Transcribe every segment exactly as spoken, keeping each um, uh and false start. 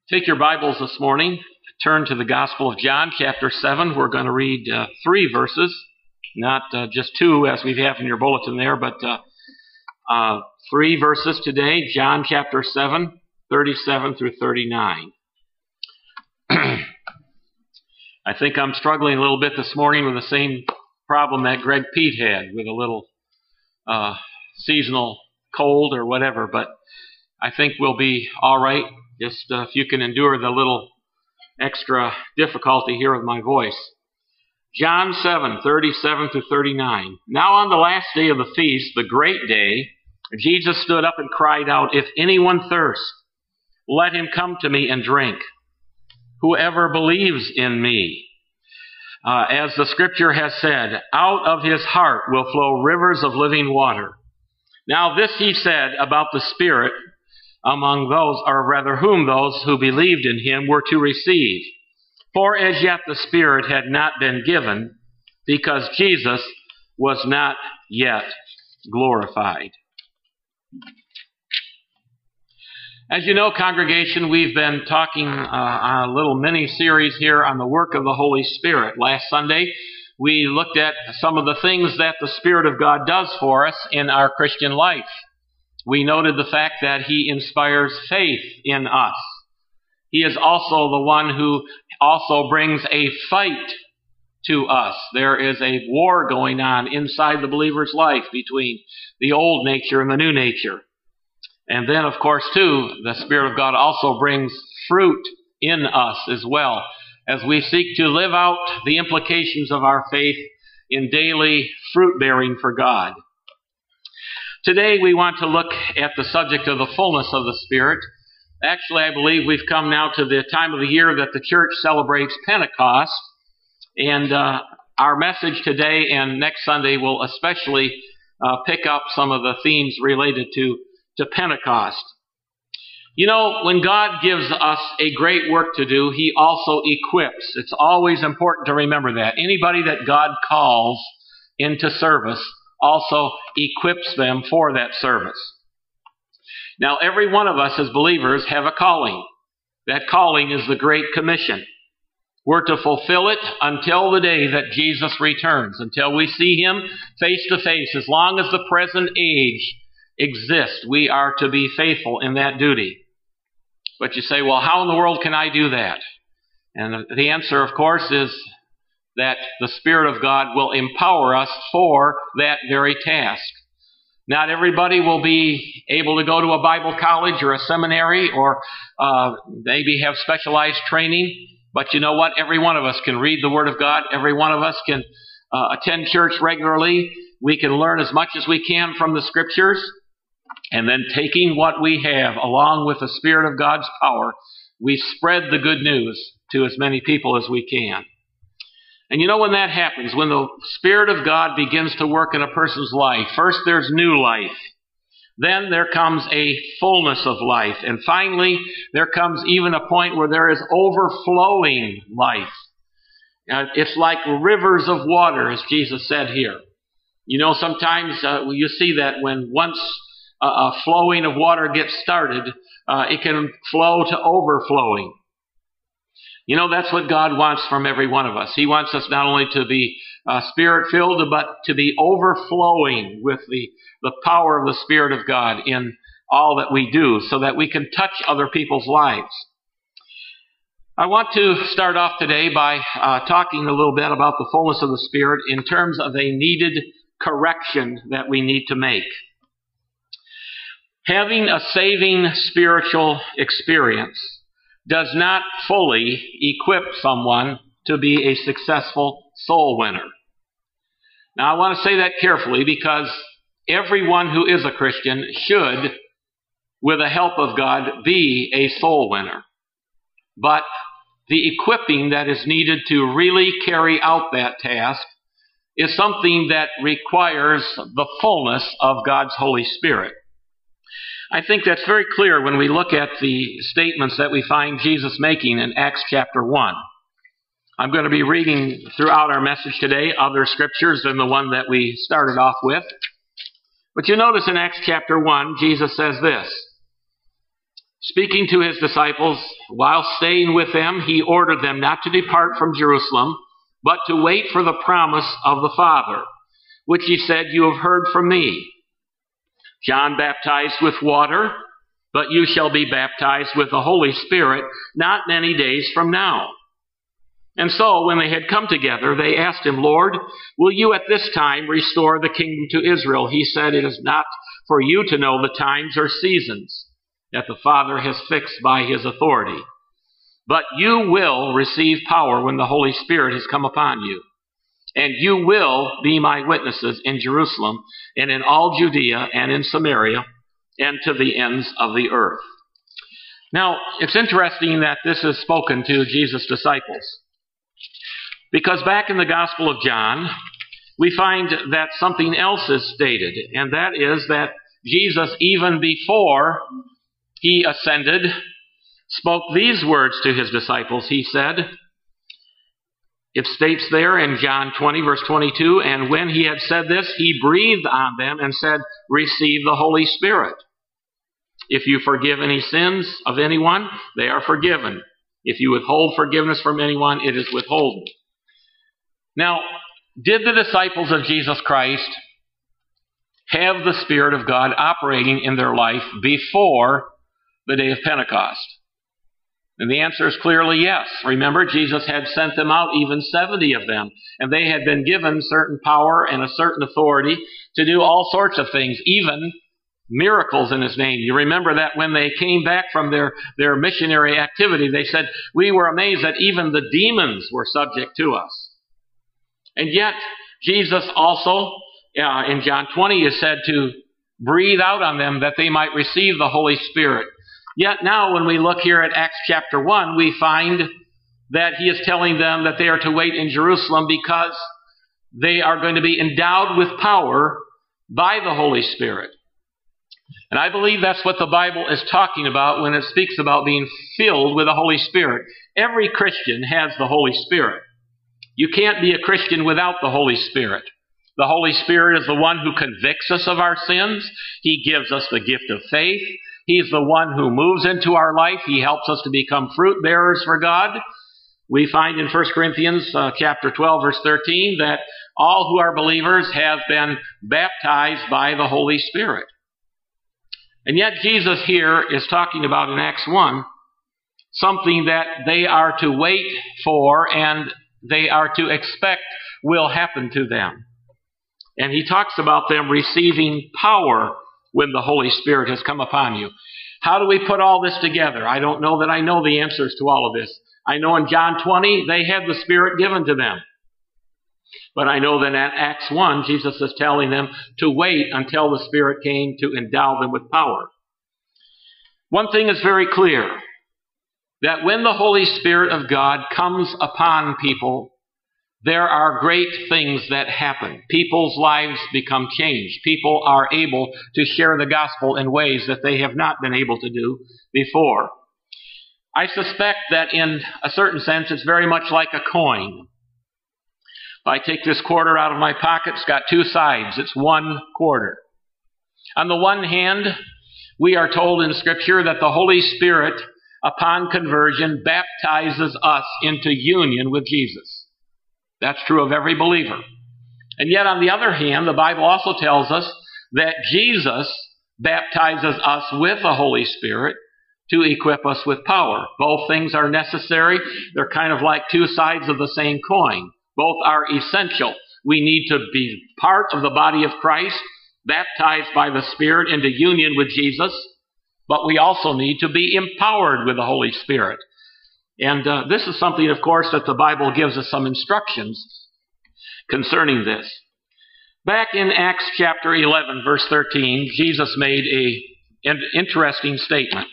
Take your Bibles this morning, turn to the Gospel of John, chapter seven. We're going to read uh, three verses, not uh, just two as we have in your bulletin there, but uh, uh, three verses today, John chapter seven, thirty-seven through thirty-nine. I think I'm struggling a little bit this morning with the same problem that Greg Pete had with a little uh, seasonal cold or whatever, but I think we'll be all right. Just uh, if you can endure the little extra difficulty here with my voice. John seven, thirty-seven through thirty-nine. Now on the last day of the feast, the great day, Jesus stood up and cried out, "If anyone thirsts, let him come to me and drink. Whoever believes in me, uh, as the scripture has said, out of his heart will flow rivers of living water." Now this he said about the Spirit, among those, or rather whom those who believed in him were to receive. For as yet the Spirit had not been given, because Jesus was not yet glorified. As you know, congregation, we've been talking uh, on a little mini-series here on the work of the Holy Spirit. Last Sunday, we looked at some of the things that the Spirit of God does for us in our Christian life. We noted the fact that he inspires faith in us. He is also the one who also brings a fight to us. There is a war going on inside the believer's life between the old nature and the new nature. And then, of course, too, the Spirit of God also brings fruit in us as well, as we seek to live out the implications of our faith in daily fruit bearing for God. Today we want to look at the subject of the fullness of the Spirit. Actually, I believe we've come now to the time of the year that the church celebrates Pentecost. And uh, our message today and next Sunday will especially uh, pick up some of the themes related to, to Pentecost. You know, when God gives us a great work to do, he also equips. It's always important to remember that. Anybody that God calls into service also equips them for that service. Now, every one of us as believers have a calling. That calling is the Great Commission. We're to fulfill it until the day that Jesus returns, until we see him face to face. As long as the present age exists, we are to be faithful in that duty. But you say, well, how in the world can I do that? And the answer, of course, is that the Spirit of God will empower us for that very task. Not everybody will be able to go to a Bible college or a seminary or uh, maybe have specialized training. But you know what? Every one of us can read the Word of God. Every one of us can uh, attend church regularly. We can learn as much as we can from the Scriptures. And then taking what we have, along with the Spirit of God's power, we spread the good news to as many people as we can. And you know when that happens, when the Spirit of God begins to work in a person's life, first there's new life. Then there comes a fullness of life. And finally, there comes even a point where there is overflowing life. Uh, it's like rivers of water, as Jesus said here. You know, sometimes uh, you see that when once a, a flowing of water gets started, uh, it can flow to overflowing. You know, that's what God wants from every one of us. He wants us not only to be uh, Spirit-filled, but to be overflowing with the, the power of the Spirit of God in all that we do, so that we can touch other people's lives. I want to start off today by uh, talking a little bit about the fullness of the Spirit in terms of a needed correction that we need to make. Having a saving spiritual experience does not fully equip someone to be a successful soul winner. Now, I want to say that carefully because everyone who is a Christian should, with the help of God, be a soul winner. But the equipping that is needed to really carry out that task is something that requires the fullness of God's Holy Spirit. I think that's very clear when we look at the statements that we find Jesus making in Acts chapter one. I'm going to be reading throughout our message today other scriptures than the one that we started off with. But you notice in Acts chapter one, Jesus says this, Speaking to his disciples, while staying with them, he ordered them not to depart from Jerusalem, but to wait for the promise of the Father, which he said, "You have heard from me. John baptized with water, but you shall be baptized with the Holy Spirit not many days from now." And so, when they had come together, they asked him, "Lord, will you at this time restore the kingdom to Israel?" He said, "It is not for you to know the times or seasons that the Father has fixed by his authority. But you will receive power when the Holy Spirit has come upon you. And you will be my witnesses in Jerusalem and in all Judea and in Samaria and to the ends of the earth." Now, it's interesting that this is spoken to Jesus' disciples, because back in the Gospel of John, we find that something else is stated, and that is that Jesus, even before he ascended, spoke these words to his disciples. He said, it states there in John twenty, verse twenty-two, "And when he had said this, he breathed on them and said, 'Receive the Holy Spirit. If you forgive any sins of anyone, they are forgiven. If you withhold forgiveness from anyone, it is withholden.'" Now, did the disciples of Jesus Christ have the Spirit of God operating in their life before the day of Pentecost? And the answer is clearly yes. Remember, Jesus had sent them out, even seventy of them, and they had been given certain power and a certain authority to do all sorts of things, even miracles in his name. You remember that when they came back from their, their missionary activity, they said, "We were amazed that even the demons were subject to us." And yet, Jesus also, uh, in John twenty, is said to breathe out on them that they might receive the Holy Spirit. Yet now, when we look here at Acts chapter one, we find that he is telling them that they are to wait in Jerusalem because they are going to be endowed with power by the Holy Spirit. And I believe that's what the Bible is talking about when it speaks about being filled with the Holy Spirit. Every Christian has the Holy Spirit. You can't be a Christian without the Holy Spirit. The Holy Spirit is the one who convicts us of our sins. He gives us the gift of faith. He's the one who moves into our life. He helps us to become fruit bearers for God. We find in First Corinthians uh, chapter twelve, verse thirteen, that all who are believers have been baptized by the Holy Spirit. And yet Jesus here is talking about in Acts one something that they are to wait for and they are to expect will happen to them. And he talks about them receiving power when the Holy Spirit has come upon you. How do we put all this together? I don't know that I know the answers to all of this. I know in John twenty, they had the Spirit given to them. But I know that in Acts one, Jesus is telling them to wait until the Spirit came to endow them with power. One thing is very clear, that when the Holy Spirit of God comes upon people, there are great things that happen. People's lives become changed. People are able to share the gospel in ways that they have not been able to do before. I suspect that in a certain sense, it's very much like a coin. If I take this quarter out of my pocket, it's got two sides. It's one quarter. On the one hand, we are told in Scripture that the Holy Spirit, upon conversion, baptizes us into union with Jesus. That's true of every believer. And yet, on the other hand, the Bible also tells us that Jesus baptizes us with the Holy Spirit to equip us with power. Both things are necessary. They're kind of like two sides of the same coin. Both are essential. We need to be part of the body of Christ, baptized by the Spirit into union with Jesus, but we also need to be empowered with the Holy Spirit. And uh, this is something, of course, that the Bible gives us some instructions concerning this. Back in Acts chapter eleven, verse thirteen, Jesus made a, an interesting statement.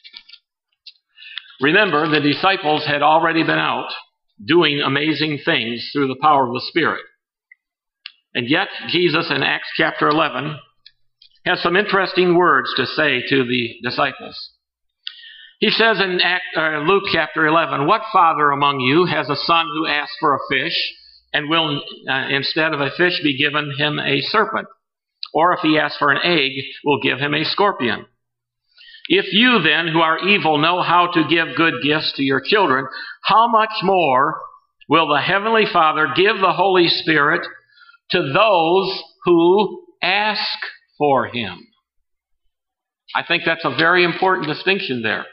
Remember, the disciples had already been out doing amazing things through the power of the Spirit. And yet, Jesus in Acts chapter eleven has some interesting words to say to the disciples. He says in Act, uh, Luke chapter eleven, "What father among you has a son who asks for a fish, and will uh, instead of a fish be given him a serpent? Or if he asks for an egg, will give him a scorpion? If you then, who are evil, know how to give good gifts to your children, how much more will the Heavenly Father give the Holy Spirit to those who ask for Him? I think that's a very important distinction there.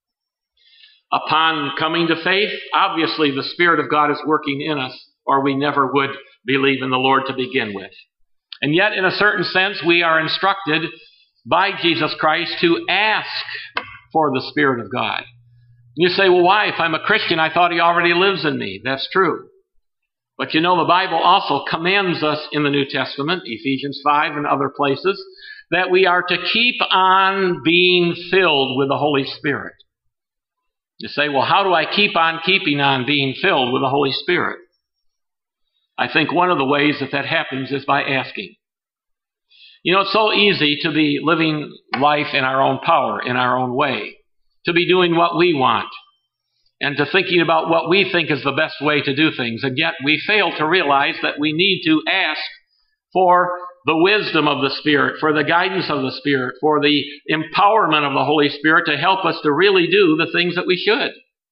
Upon coming to faith, obviously the Spirit of God is working in us, or we never would believe in the Lord to begin with. And yet, in a certain sense, we are instructed by Jesus Christ to ask for the Spirit of God. You say, well, why? If I'm a Christian, I thought He already lives in me. That's true. But you know, the Bible also commands us in the New Testament, Ephesians five and other places, that we are to keep on being filled with the Holy Spirit. You say, well, how do I keep on keeping on being filled with the Holy Spirit? I think one of the ways that that happens is by asking. You know, it's so easy to be living life in our own power, in our own way, to be doing what we want, and to thinking about what we think is the best way to do things. And yet we fail to realize that we need to ask for the wisdom of the Spirit, for the guidance of the Spirit, for the empowerment of the Holy Spirit to help us to really do the things that we should.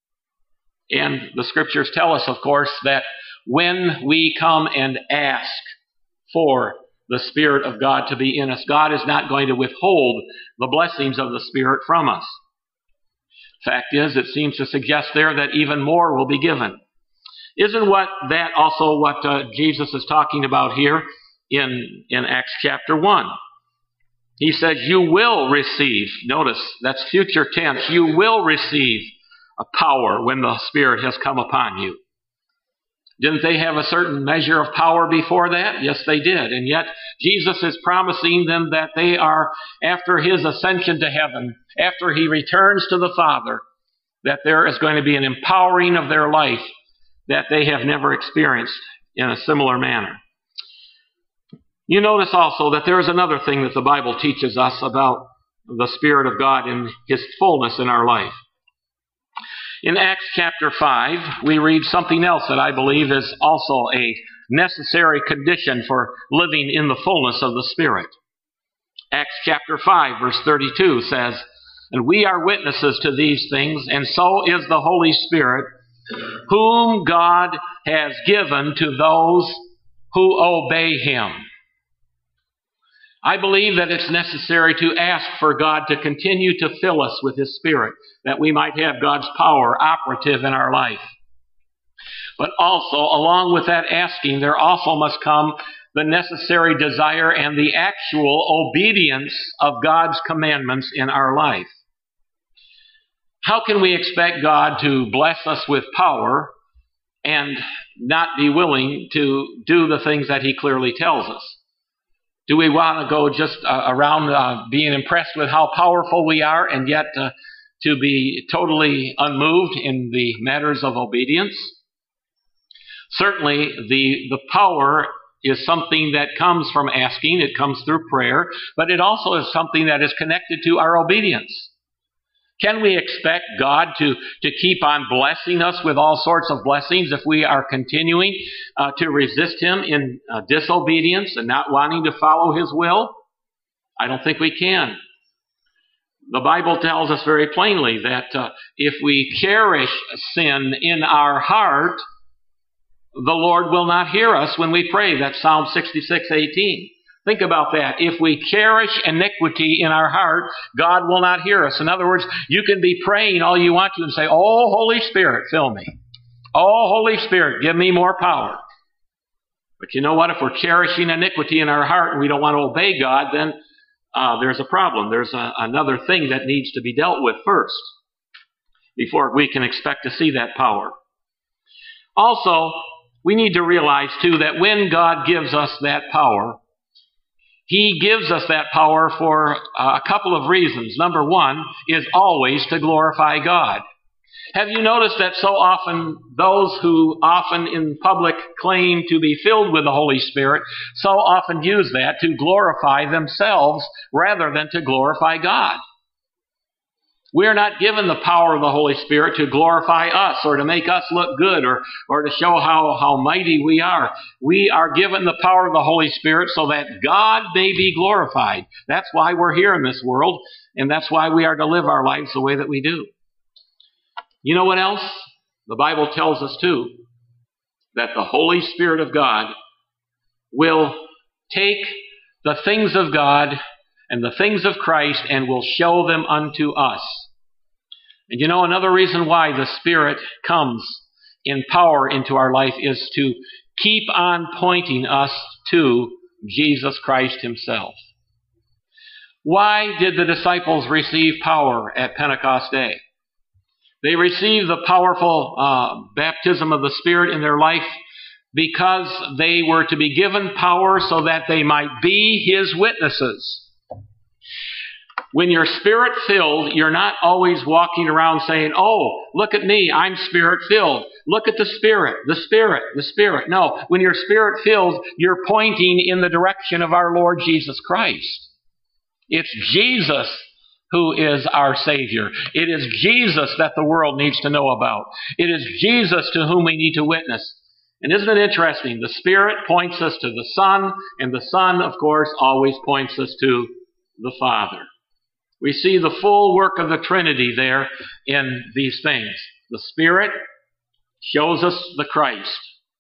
And the Scriptures tell us, of course, that when we come and ask for the Spirit of God to be in us, God is not going to withhold the blessings of the Spirit from us. Fact is, it seems to suggest there that even more will be given. Isn't what that also what uh, Jesus is talking about here in, in Acts chapter one? He says, you will receive, notice, that's future tense, you will receive a power when the Spirit has come upon you. Didn't they have a certain measure of power before that? Yes, they did. And yet, Jesus is promising them that they are, after His ascension to heaven, after He returns to the Father, that there is going to be an empowering of their life that they have never experienced in a similar manner. You notice also that there is another thing that the Bible teaches us about the Spirit of God in His fullness in our life. In Acts chapter five, we read something else that I believe is also a necessary condition for living in the fullness of the Spirit. Acts chapter five, verse thirty-two says, and we are witnesses to these things, and so is the Holy Spirit, whom God has given to those who obey Him. I believe that it's necessary to ask for God to continue to fill us with His Spirit, that we might have God's power operative in our life. But also, along with that asking, there also must come the necessary desire and the actual obedience of God's commandments in our life. How can we expect God to bless us with power and not be willing to do the things that He clearly tells us? Do we want to go just uh, around uh, being impressed with how powerful we are and yet uh, to be totally unmoved in the matters of obedience? Certainly, the, the power is something that comes from asking. It comes through prayer, but it also is something that is connected to our obedience. Can we expect God to, to keep on blessing us with all sorts of blessings if we are continuing uh, to resist Him in uh, disobedience and not wanting to follow His will? I don't think we can. The Bible tells us very plainly that uh, if we cherish sin in our heart, the Lord will not hear us when we pray. That's Psalm sixty-six eighteen. Think about that. If we cherish iniquity in our heart, God will not hear us. In other words, you can be praying all you want to and say, oh, Holy Spirit, fill me. Oh, Holy Spirit, give me more power. But you know what? If we're cherishing iniquity in our heart and we don't want to obey God, then uh, there's a problem. There's a, another thing that needs to be dealt with first before we can expect to see that power. Also, we need to realize, too, that when God gives us that power, He gives us that power for a couple of reasons. Number one is always to glorify God. Have you noticed that so often those who often in public claim to be filled with the Holy Spirit so often use that to glorify themselves rather than to glorify God? We're not given the power of the Holy Spirit to glorify us or to make us look good or, or to show how, how mighty we are. We are given the power of the Holy Spirit so that God may be glorified. That's why we're here in this world, and that's why we are to live our lives the way that we do. You know what else? The Bible tells us too, that the Holy Spirit of God will take the things of God and the things of Christ and will show them unto us. And you know, another reason why the Spirit comes in power into our life is to keep on pointing us to Jesus Christ himself. Why did the disciples receive power at Pentecost Day? They received the powerful uh, baptism of the Spirit in their life because they were to be given power so that they might be his witnesses. When you're Spirit-filled, you're not always walking around saying, oh, look at me, I'm Spirit-filled. Look at the Spirit, the Spirit, the Spirit. No, when you're Spirit-filled, you're pointing in the direction of our Lord Jesus Christ. It's Jesus who is our Savior. It is Jesus that the world needs to know about. It is Jesus to whom we need to witness. And isn't it interesting? The Spirit points us to the Son, and the Son, of course, always points us to the Father. We see the full work of the Trinity there in these things. The Spirit shows us the Christ,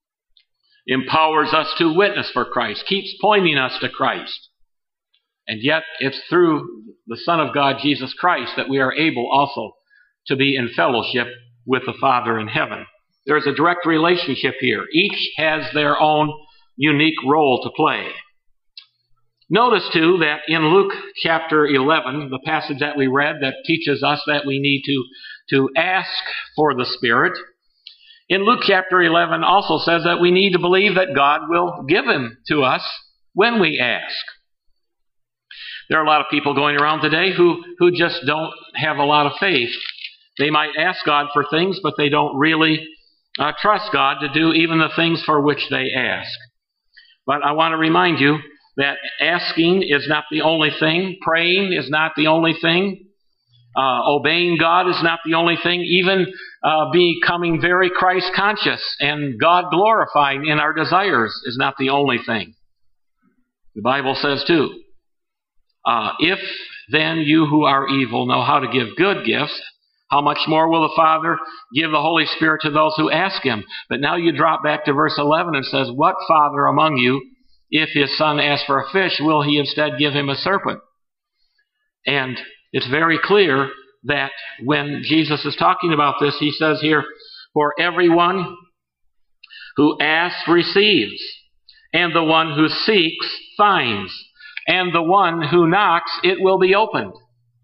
empowers us to witness for Christ, keeps pointing us to Christ. And yet it's through the Son of God, Jesus Christ, that we are able also to be in fellowship with the Father in heaven. There's a direct relationship here. Each has their own unique role to play. Notice, too, that in Luke chapter eleven, the passage that we read that teaches us that we need to, to ask for the Spirit, in Luke chapter eleven also says that we need to believe that God will give him to us when we ask. There are a lot of people going around today who, who just don't have a lot of faith. They might ask God for things, but they don't really uh, trust God to do even the things for which they ask. But I want to remind you that asking is not the only thing. Praying is not the only thing. Uh, obeying God is not the only thing. Even uh, becoming very Christ-conscious and God-glorifying in our desires is not the only thing. The Bible says, too, uh, if then you who are evil know how to give good gifts, how much more will the Father give the Holy Spirit to those who ask him? But now you drop back to verse eleven and says, what father among you, if his son asks for a fish, will he instead give him a serpent? And it's very clear that when Jesus is talking about this, he says here, for everyone who asks receives, and the one who seeks finds, and the one who knocks it will be opened.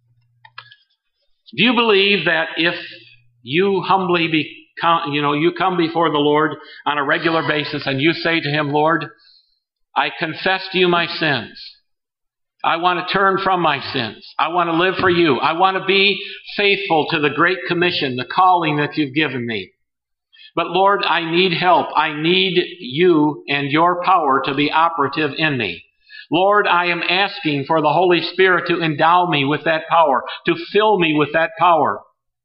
Do you believe that if you humbly become, you know, you come before the Lord on a regular basis and you say to him, Lord, I confess to you my sins. I want to turn from my sins. I want to live for you. I want to be faithful to the Great Commission, the calling that you've given me. But Lord, I need help. I need you and your power to be operative in me. Lord, I am asking for the Holy Spirit to endow me with that power, to fill me with that power.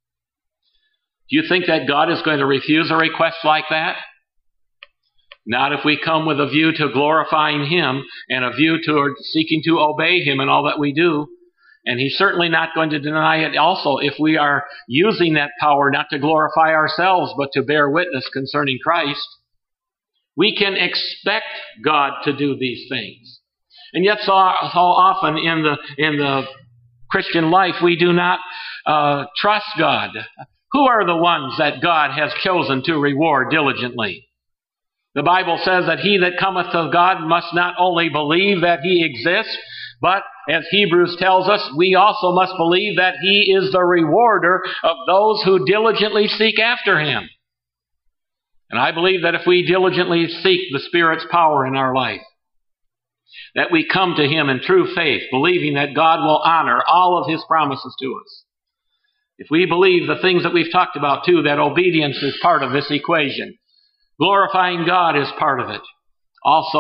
Do you think that God is going to refuse a request like that? Not if we come with a view to glorifying him and a view to seeking to obey him in all that we do. And he's certainly not going to deny it also if we are using that power not to glorify ourselves but to bear witness concerning Christ. We can expect God to do these things. And yet so, so often in the, in the Christian life we do not uh, trust God. Who are the ones that God has chosen to reward diligently? The Bible says that he that cometh to God must not only believe that he exists, but as Hebrews tells us, we also must believe that he is the rewarder of those who diligently seek after him. And I believe that if we diligently seek the Spirit's power in our life, that we come to him in true faith, believing that God will honor all of his promises to us. If we believe the things that we've talked about too, that obedience is part of this equation. Glorifying God is part of it. Also,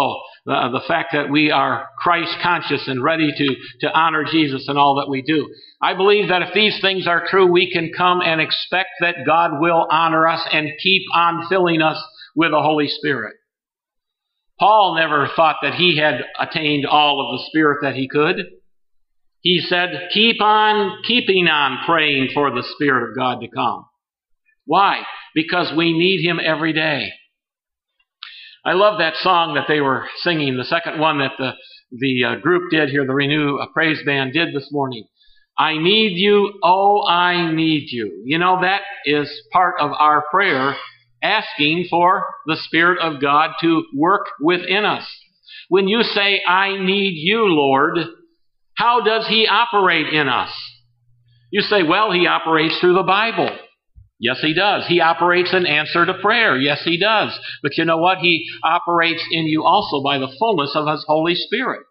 the, the fact that we are Christ conscious and ready to, to honor Jesus in all that we do. I believe that if these things are true, we can come and expect that God will honor us and keep on filling us with the Holy Spirit. Paul never thought that he had attained all of the Spirit that he could. He said, keep on keeping on praying for the Spirit of God to come. Why? Because we need Him every day. I love that song that they were singing, the second one that the, the uh, group did here, the Renew uh, Praise Band did this morning. I need you, oh, I need you. You know, that is part of our prayer, asking for the Spirit of God to work within us. When you say, I need you, Lord, how does He operate in us? You say, well, He operates through the Bible. Yes, He does. He operates in answer to prayer. Yes, He does. But you know what? He operates in you also by the fullness of His Holy Spirit.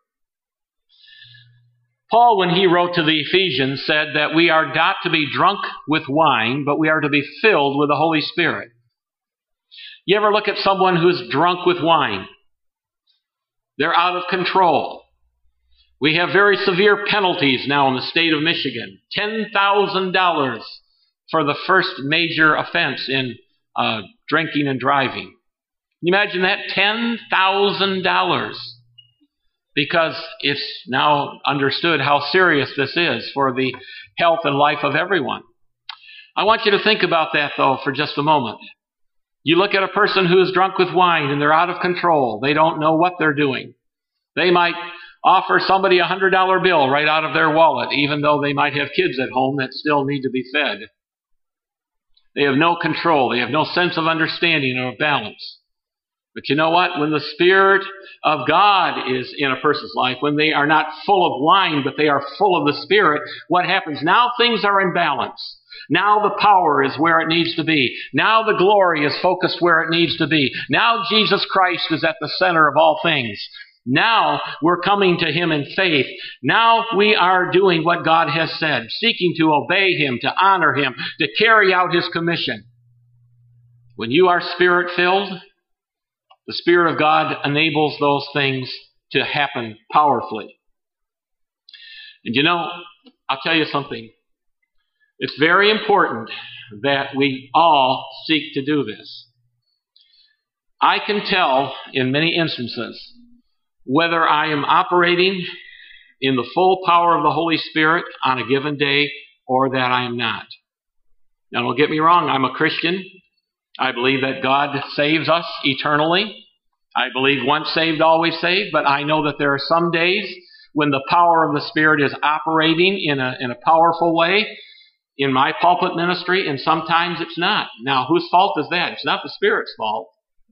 Paul, when he wrote to the Ephesians, said that we are not to be drunk with wine, but we are to be filled with the Holy Spirit. You ever look at someone who's drunk with wine? They're out of control. We have very severe penalties now in the state of Michigan. ten thousand dollars for the first major offense in uh, drinking and driving. Can you imagine that? ten thousand dollars. Because it's now understood how serious this is for the health and life of everyone. I want you to think about that, though, for just a moment. You look at a person who is drunk with wine and they're out of control. They don't know what they're doing. They might offer somebody a one hundred dollar bill right out of their wallet, even though they might have kids at home that still need to be fed. They have no control. They have no sense of understanding or balance. But you know what? When the Spirit of God is in a person's life, when they are not full of wine, but they are full of the Spirit, what happens? Now things are in balance. Now the power is where it needs to be. Now the glory is focused where it needs to be. Now Jesus Christ is at the center of all things. Now we're coming to Him in faith. Now we are doing what God has said, seeking to obey Him, to honor Him, to carry out His commission. When you are Spirit-filled, the Spirit of God enables those things to happen powerfully. And you know, I'll tell you something. It's very important that we all seek to do this. I can tell in many instances whether I am operating in the full power of the Holy Spirit on a given day or that I am not. Now, don't get me wrong, I'm a Christian. I believe that God saves us eternally. I believe once saved, always saved, but I know that there are some days when the power of the Spirit is operating in a, in a powerful way in my pulpit ministry, and sometimes it's not. Now, whose fault is that? It's not the Spirit's fault.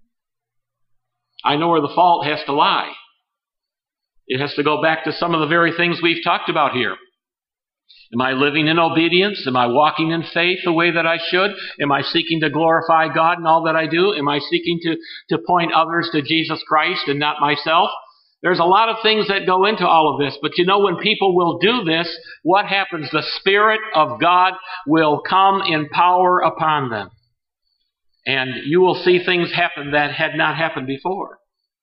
I know where the fault has to lie. It has to go back to some of the very things we've talked about here. Am I living in obedience? Am I walking in faith the way that I should? Am I seeking to glorify God in all that I do? Am I seeking to, to point others to Jesus Christ and not myself? There's a lot of things that go into all of this. But you know, when people will do this, what happens? The Spirit of God will come in power upon them. And you will see things happen that had not happened before.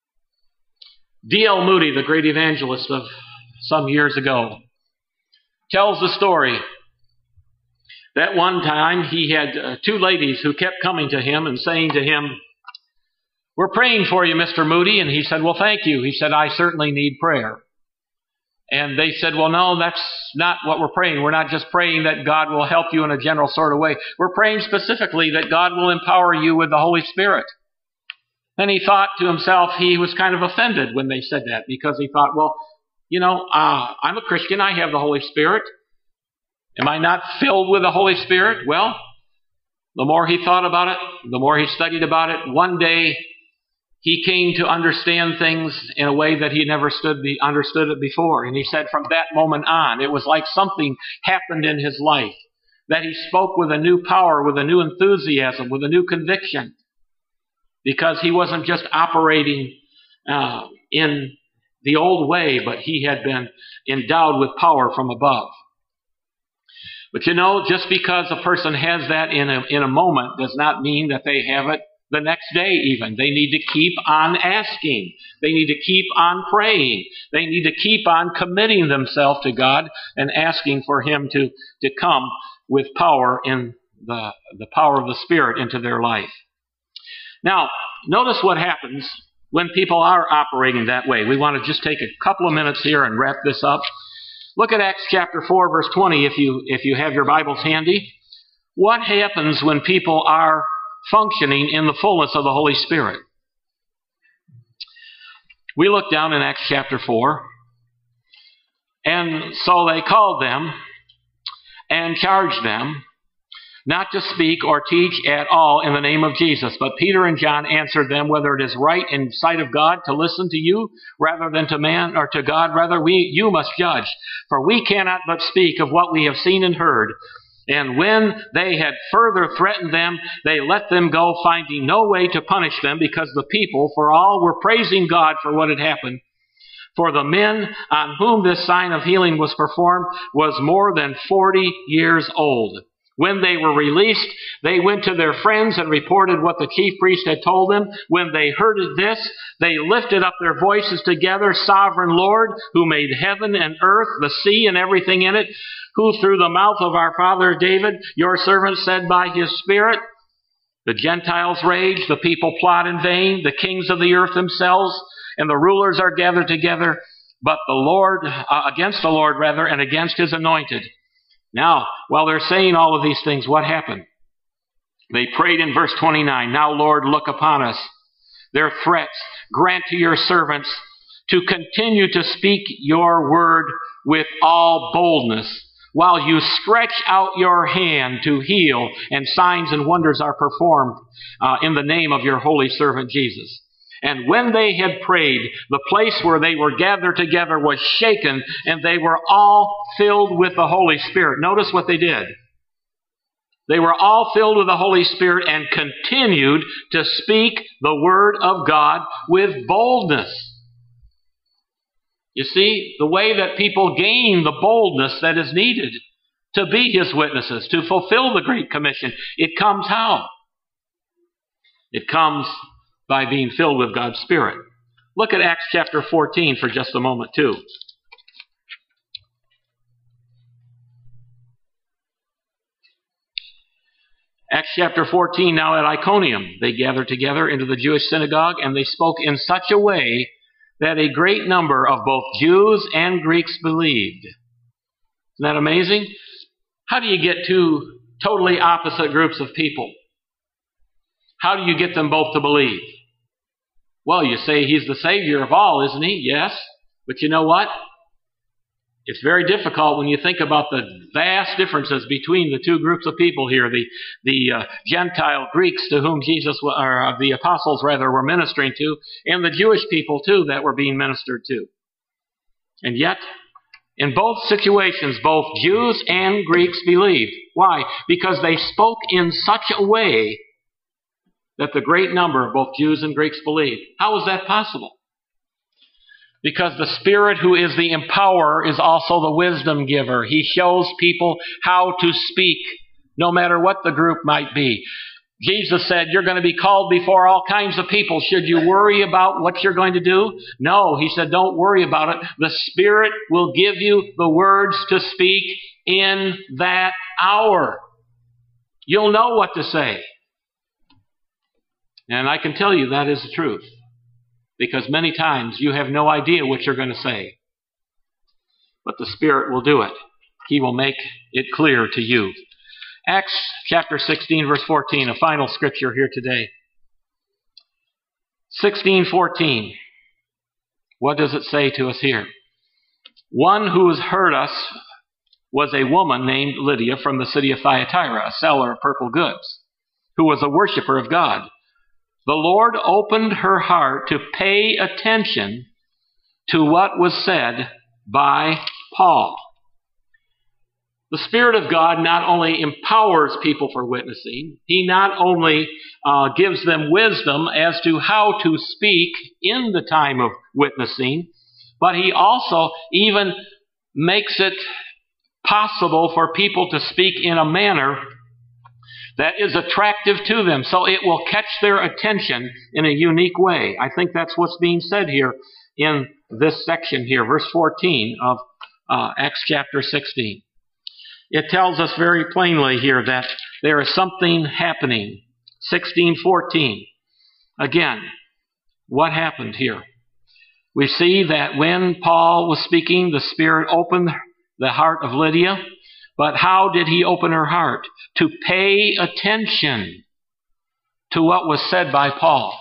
D L Moody, the great evangelist of some years ago, tells the story that one time he had uh, two ladies who kept coming to him and saying to him, "We're praying for you, Mister Moody." And he said, "Well, thank you." He said, "I certainly need prayer." And they said, "Well, no, that's not what we're praying. We're not just praying that God will help you in a general sort of way. We're praying specifically that God will empower you with the Holy Spirit." Then he thought to himself, he was kind of offended when they said that, because he thought, well, you know, uh, I'm a Christian. I have the Holy Spirit. Am I not filled with the Holy Spirit? Well, the more he thought about it, the more he studied about it, one day he came to understand things in a way that he never stood be, understood it before. And he said from that moment on, it was like something happened in his life, that he spoke with a new power, with a new enthusiasm, with a new conviction, because he wasn't just operating uh, in the old way, but he had been endowed with power from above. But you know, just because a person has that in a, in a moment does not mean that they have it the next day even. They need to keep on asking. They need to keep on praying. They need to keep on committing themselves to God and asking for Him to, to come with power in the, the power of the Spirit into their life. Now, notice what happens when people are operating that way. We want to just take a couple of minutes here and wrap this up. Look at Acts chapter four, verse twenty, if you, if you have your Bibles handy. What happens when people are functioning in the fullness of the Holy Spirit? We look down in Acts chapter four, and so they called them and charged them not to speak or teach at all in the name of Jesus. But Peter and John answered them, whether it is right in sight of God to listen to you rather than to man, or to God rather, we you must judge. For we cannot but speak of what we have seen and heard. And when they had further threatened them, they let them go, finding no way to punish them, because the people, for all, were praising God for what had happened. For the men on whom this sign of healing was performed was more than forty years old. When they were released, they went to their friends and reported what the chief priest had told them. When they heard this, they lifted up their voices together, Sovereign Lord, who made heaven and earth, the sea and everything in it, who through the mouth of our father David, your servant, said by his Spirit, the Gentiles rage, the people plot in vain, the kings of the earth themselves, and the rulers are gathered together, but the Lord, uh, against the Lord rather, and against his anointed. Now, while they're saying all of these things, what happened? They prayed in verse twenty-nine, now, Lord, look upon us. Their threats grant to your servants to continue to speak your word with all boldness, while you stretch out your hand to heal, and signs and wonders are performed uh, in the name of your holy servant Jesus. And when they had prayed, the place where they were gathered together was shaken, and they were all filled with the Holy Spirit. Notice what they did. They were all filled with the Holy Spirit and continued to speak the word of God with boldness. You see, the way that people gain the boldness that is needed to be His witnesses, to fulfill the Great Commission, it comes how? It comes by being filled with God's Spirit. Look at Acts chapter fourteen for just a moment, too. Acts chapter fourteen, now at Iconium, they gathered together into the Jewish synagogue, and they spoke in such a way that a great number of both Jews and Greeks believed. Isn't that amazing? How do you get two totally opposite groups of people? How do you get them both to believe? Well, you say He's the Savior of all, isn't He? Yes. But you know what? It's very difficult when you think about the vast differences between the two groups of people here, the the uh, Gentile Greeks to whom Jesus, or uh, the apostles rather, were ministering to, and the Jewish people too that were being ministered to. And yet, in both situations, both Jews and Greeks believed. Why? Because they spoke in such a way that the great number of both Jews and Greeks believed. How is that possible? Because the Spirit, who is the empowerer, is also the wisdom giver. He shows people how to speak, no matter what the group might be. Jesus said, you're going to be called before all kinds of people. Should you worry about what you're going to do? No, He said, don't worry about it. The Spirit will give you the words to speak in that hour. You'll know what to say. And I can tell you that is the truth. Because many times you have no idea what you're going to say. But the Spirit will do it. He will make it clear to you. Acts chapter sixteen, verse fourteen, a final scripture here today. sixteen fourteen. What does it say to us here? One who has heard us was a woman named Lydia from the city of Thyatira, a seller of purple goods, who was a worshiper of God. The Lord opened her heart to pay attention to what was said by Paul. The Spirit of God not only empowers people for witnessing, He not only uh, gives them wisdom as to how to speak in the time of witnessing, but He also even makes it possible for people to speak in a manner that is attractive to them, so it will catch their attention in a unique way. I think that's what's being said here in this section here, verse fourteen of uh, Acts chapter sixteen. It tells us very plainly here that there is something happening. sixteen fourteen. Again, what happened here? We see that when Paul was speaking, the Spirit opened the heart of Lydia. But how did he open her heart? To pay attention to what was said by Paul.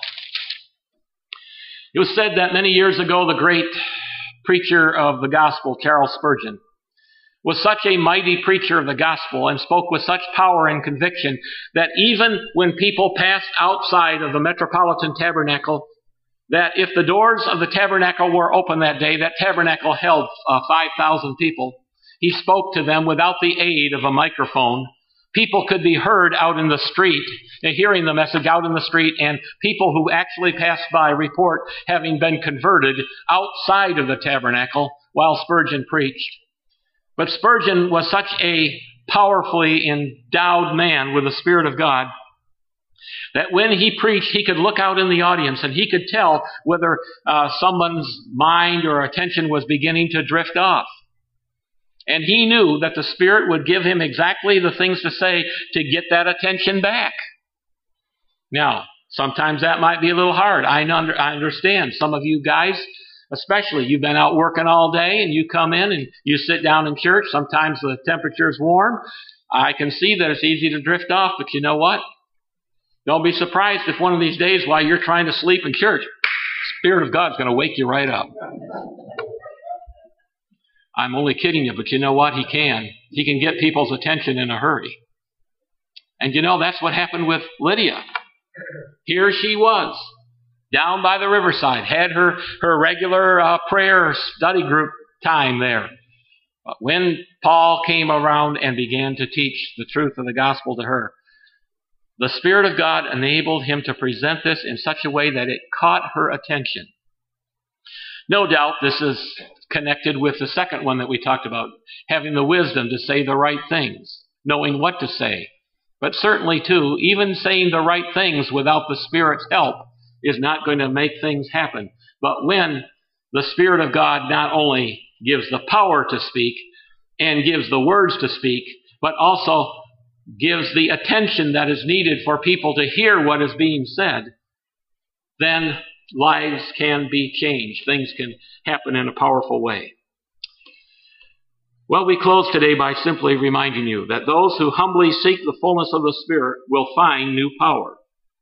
It was said that many years ago, the great preacher of the gospel, Charles Spurgeon, was such a mighty preacher of the gospel and spoke with such power and conviction that even when people passed outside of the Metropolitan Tabernacle, that if the doors of the tabernacle were open that day, that tabernacle held uh, five thousand people. He spoke to them without the aid of a microphone. People could be heard out in the street, hearing the message out in the street, and people who actually passed by report having been converted outside of the tabernacle while Spurgeon preached. But Spurgeon was such a powerfully endowed man with the Spirit of God that when he preached, he could look out in the audience and he could tell whether uh, someone's mind or attention was beginning to drift off. And he knew that the Spirit would give him exactly the things to say to get that attention back. Now, sometimes that might be a little hard. I understand. Some of you guys, especially, you've been out working all day and you come in and you sit down in church. Sometimes the temperature's warm. I can see that it's easy to drift off, but you know what? Don't be surprised if one of these days while you're trying to sleep in church, the Spirit of God's going to wake you right up. I'm only kidding you, but you know what? He can. He can get people's attention in a hurry. And you know, that's what happened with Lydia. Here she was, down by the riverside, had her, her regular uh, prayer study group time there. But when Paul came around and began to teach the truth of the gospel to her, the Spirit of God enabled him to present this in such a way that it caught her attention. No doubt this is connected with the second one that we talked about, having the wisdom to say the right things, knowing what to say. But certainly, too, even saying the right things without the Spirit's help is not going to make things happen. But when the Spirit of God not only gives the power to speak and gives the words to speak, but also gives the attention that is needed for people to hear what is being said, then lives can be changed. Things can happen in a powerful way. Well, we close today by simply reminding you that those who humbly seek the fullness of the Spirit will find new power.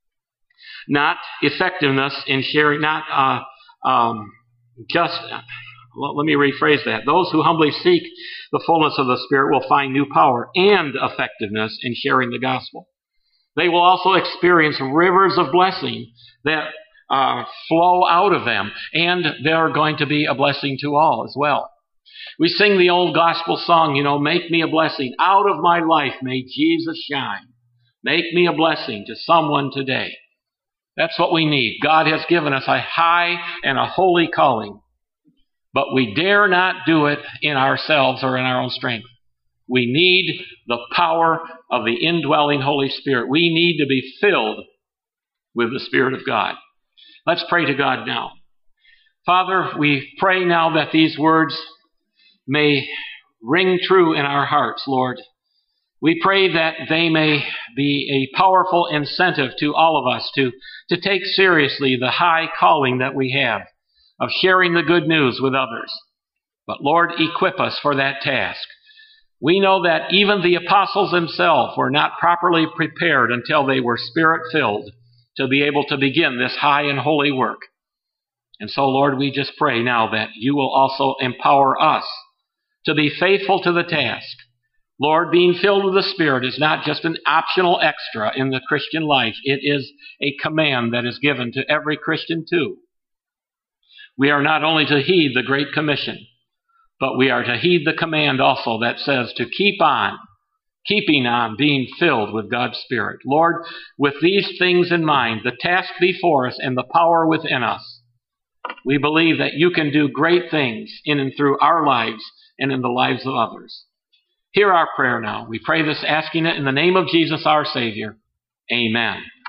Not effectiveness in sharing, not uh, um, just, well, let me rephrase that. Those who humbly seek the fullness of the Spirit will find new power and effectiveness in sharing the gospel. They will also experience rivers of blessing that Uh, flow out of them, and they're going to be a blessing to all as well. We sing the old gospel song, you know, make me a blessing. Out of my life may Jesus shine. Make me a blessing to someone today. That's what we need. God has given us a high and a holy calling, but we dare not do it in ourselves or in our own strength. We need the power of the indwelling Holy Spirit. We need to be filled with the Spirit of God. Let's pray to God now. Father, we pray now that these words may ring true in our hearts, Lord. We pray that they may be a powerful incentive to all of us to, to take seriously the high calling that we have of sharing the good news with others. But Lord, equip us for that task. We know that even the apostles themselves were not properly prepared until they were Spirit-filled to be able to begin this high and holy work. And so, Lord, we just pray now that you will also empower us to be faithful to the task. Lord, being filled with the Spirit is not just an optional extra in the Christian life. It is a command that is given to every Christian too. We are not only to heed the Great Commission, but we are to heed the command also that says to keep on, keeping on being filled with God's Spirit. Lord, with these things in mind, the task before us and the power within us, we believe that you can do great things in and through our lives and in the lives of others. Hear our prayer now. We pray this asking it in the name of Jesus our Savior. Amen.